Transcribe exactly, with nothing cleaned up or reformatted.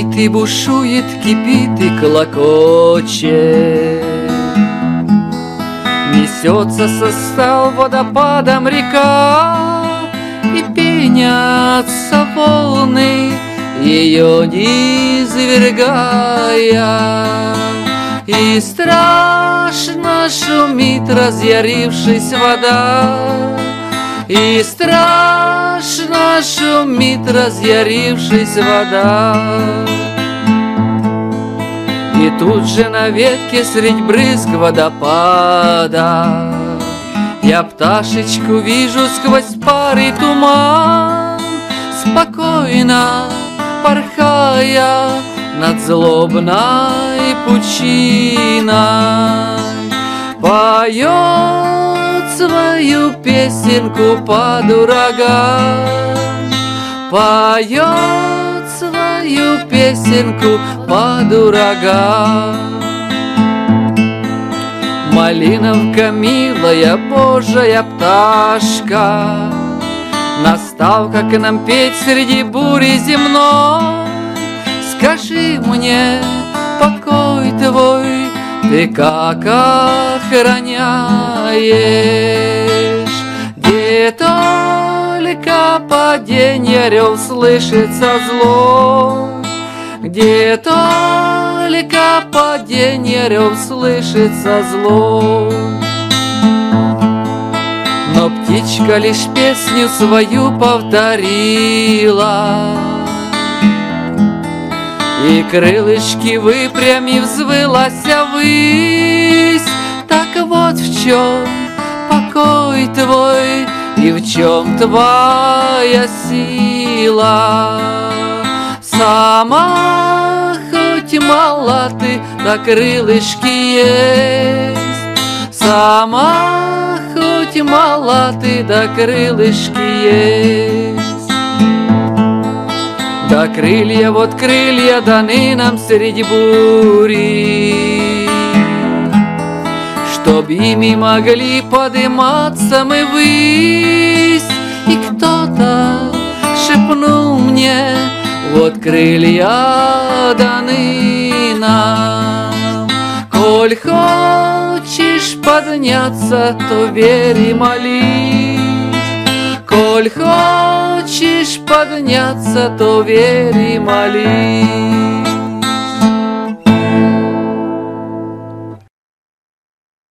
Шумит и бушует, кипит и клокочет. Несется со скал водопадом река, и пенятся волны, ее не извергая. И страшно шумит разъярившись вода, и страшно шумит разъярившись вода. И тут же на ветке средь брызг водопада я пташечку вижу сквозь пар и туман, спокойно порхая над злобной пучиной. Поет свою песенку под ураган, поет свою песенку под ураган. Малиновка, милая Божья пташка, настал-ка к нам петь среди бури земной. Скажи мне, покой твой ты как охраняешь? Где только паденье рев слышится зло, где только паденье рев слышится зло. Но птичка лишь песню свою повторила, и крылышки выпрямив взвылась ввысь. Так вот в чем покой твой и в чем твоя сила. Сама хоть мала ты, да крылышки есть. Сама хоть мала ты, да крылышки есть. Да крылья, вот крылья даны нам среди бури, чтоб ими могли подниматься мы ввысь. И кто-то шепнул мне: вот крылья даны нам. Коль хочешь подняться, то верь и молись. Коль хочешь подняться, то верь и молись.